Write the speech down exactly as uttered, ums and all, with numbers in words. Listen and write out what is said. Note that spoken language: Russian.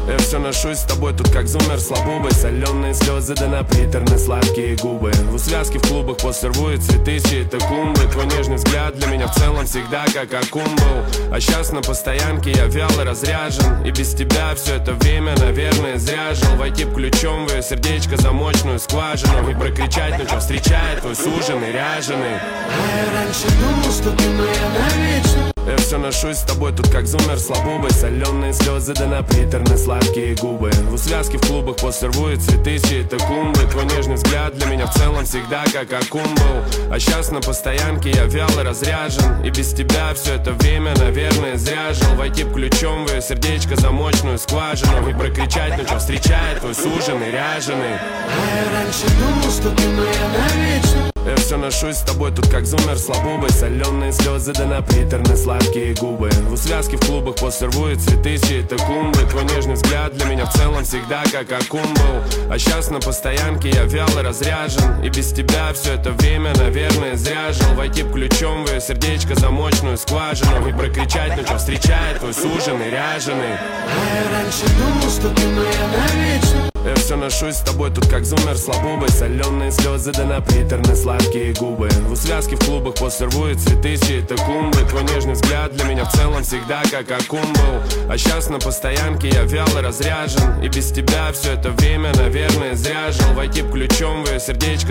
Я все ношусь с тобой тут как зумер слабубой. Соленые слезы да на приторные сладкие губы. В связке в клубах после рву и цветы чьи-то клумбы. Твой нежный взгляд для меня в целом всегда как аккум был. А сейчас на постоянке я вяло разряжен. И без тебя все это время, наверное, зря жил. Войти ключом в ее сердечко, замочную скважину. И прокричать, ну что встречает твой суженый, ряженый. А я раньше думал, что ты моя навечно. Я все ношусь с тобой тут как зумер слабубой. Соленые слезы да на приторные сладкие губы. В связке в клубах после рву и цветы чьи-то клумбы. Твой нежный взгляд для меня в целом всегда как аккум был. А сейчас на постоянке я вяло разряжен. И без тебя все это время, наверное, зря жил. Войти ключом в ее сердечко, замочную скважину. И прокричать, ну что встречает твой суженый, ряженый. А я раньше думал, что ты моя навечно. Я все ношусь с тобой тут как зумер слабубой. Соленые слезы да на приторные сладкие губы. В связке в клубах после рву и цветы чьи-то клумбы. Твой нежный взгляд для меня в целом всегда как аккум был. А сейчас на постоянке я вяло разряжен. И без тебя все это время, наверное, зря жил. Войти ключом в ее сердечко, замочную скважину. И прокричать, ну что встречает твой суженый, ряженый. А я раньше думал, что ты моя навечно. Я все ношусь с тобой тут как зумер слабубой. Соленые слезы да на приторные сладкие губы. В связке в клубах после рву и цветы чьи-то клумбы. Твой нежный взгляд для меня в целом всегда как аккум был. А сейчас на постоянке я вяло разряжен. И без тебя все это время, наверное, зря жил. Войти ключом в ее сердечко,